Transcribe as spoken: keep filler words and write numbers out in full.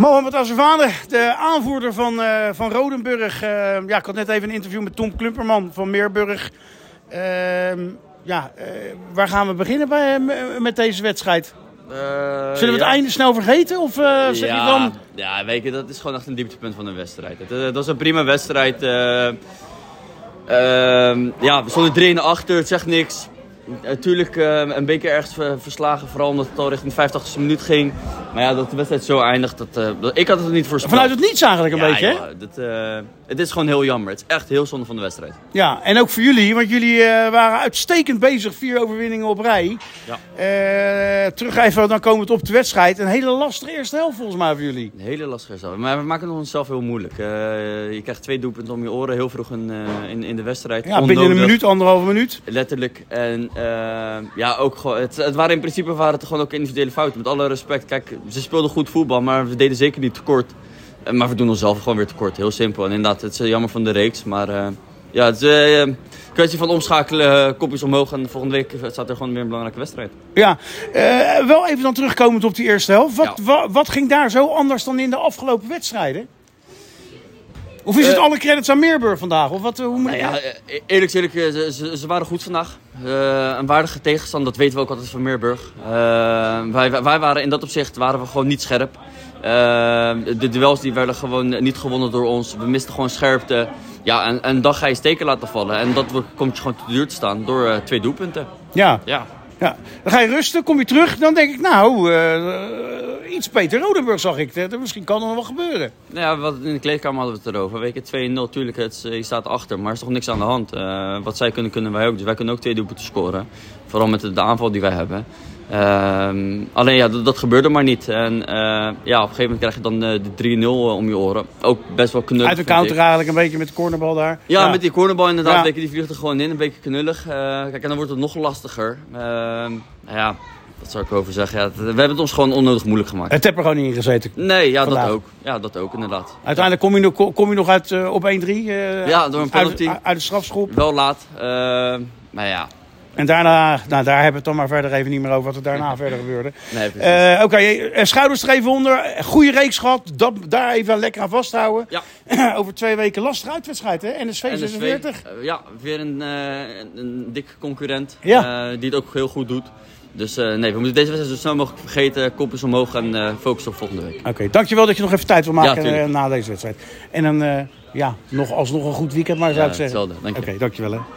Mohamed Asservane, de aanvoerder van, uh, van Rodenburg. Uh, ja, ik had net even een interview met Tom Klumperman van Meerburg. Uh, ja, uh, waar gaan we beginnen bij, uh, met deze wedstrijd? Uh, Zullen we het ja. einde snel vergeten? Of uh, zeg ja, je dan... ja, weet je, dat is gewoon echt een dieptepunt van de wedstrijd. Het, uh, dat was een prima wedstrijd. Uh, uh, ja, we stonden drie en achter, het zegt niks. Natuurlijk uh, een beetje ergens verslagen, vooral omdat het al richting de vijfentachtigste minuut ging. Maar ja, dat de wedstrijd zo eindigt, dat, uh, dat, ik had het er niet voorspeld. Vanuit het niets eigenlijk een ja, beetje, hè? Ja, dat, uh, het is gewoon heel jammer. Het is echt heel zonde van de wedstrijd. Ja, en ook voor jullie, want jullie uh, waren uitstekend bezig. Vier overwinningen op rij. Ja. Uh, terug even, dan komen we op de wedstrijd. Een hele lastige eerste helft volgens mij voor jullie. Een hele lastige eerste helft. Maar we maken het onszelf heel moeilijk. Uh, je krijgt twee doelpunten om je oren heel vroeg in, uh, in, in de wedstrijd. Ja, binnen een minuut, anderhalve minuut. Letterlijk. En uh, ja, ook gewoon, het, het waren in principe waren het gewoon ook individuele fouten. Met alle respect. Kijk, ze speelden goed voetbal, maar we deden zeker niet tekort. Uh, maar we doen onszelf gewoon weer tekort. Heel simpel. En inderdaad, het is jammer van de reeks. Maar uh, ja, het is een uh, kwestie van omschakelen, uh, kopjes omhoog. En volgende week staat er gewoon weer een belangrijke wedstrijd. Ja, uh, wel even dan terugkomend op die eerste helft. Wat, ja. wa, wat ging daar zo anders dan in de afgelopen wedstrijden? Of is het uh, alle credits aan Meerburg vandaag? Of wat, hoe moet nou ja, eerlijk eerlijk, ze, ze, ze waren goed vandaag. Uh, een waardige tegenstander, dat weten we ook altijd van Meerburg. Uh, wij, wij waren in dat opzicht waren we gewoon niet scherp. Uh, de duels die werden gewoon niet gewonnen door ons. We misten gewoon scherpte. Ja, en, en dan ga je steken laten vallen. En dat komt je gewoon te duur te staan door uh, twee doelpunten. Ja. ja. Ja, dan ga je rusten, kom je terug, dan denk ik, nou, uh, iets Peter Rodenburg zag ik. Misschien kan er nog wat gebeuren. Nou ja, wat in de kleedkamer hadden we het erover. Weet je, twee nul, tuurlijk, het, je staat achter, maar er is toch niks aan de hand. Uh, wat zij kunnen, kunnen wij ook. Dus wij kunnen ook twee doelpunten scoren. Vooral met de, de aanval die wij hebben. Uh, alleen ja, dat, dat gebeurde maar niet. En uh, ja, op een gegeven moment krijg je dan uh, de drie nul om je oren. Ook best wel knullig. Uit de counter eigenlijk een beetje met de cornerbal daar. Ja, ja. met die cornerbal inderdaad. Ja. Beetje, die vliegt er gewoon in, een beetje knullig. Uh, kijk, en dan wordt het nog lastiger. Uh, ja, dat zou ik over zeggen. Ja, we hebben het ons gewoon onnodig moeilijk gemaakt. Het heb er gewoon niet in gezeten. Nee, ja, dat ook. Ja, dat ook inderdaad. Uiteindelijk kom je nog, kom je nog uit uh, op één drie. Uh, ja, door een penalty. Uit, uit de strafschop. Wel laat. Uh, maar ja. En daarna, nou daar hebben we het dan maar verder even niet meer over wat er daarna verder gebeurde. Nee, uh, Oké, okay, schouders er even onder. Goede reeks gehad. Dat, daar even lekker aan vasthouden. Ja. Over twee weken lastige uitwedstrijd, hè? N S V zesenveertig. Uh, ja, weer een, uh, een, een dikke concurrent. Ja. Uh, die het ook heel goed doet. Dus uh, nee, we moeten deze wedstrijd zo snel mogelijk vergeten. Kopjes omhoog en uh, focussen op volgende week. Oké, okay, dankjewel dat je nog even tijd wil maken ja, uh, na deze wedstrijd. En dan, uh, ja, nog alsnog een goed weekend maar zou ja, ik zeggen. Hetzelfde, dank je. Oké, okay, dankjewel hè.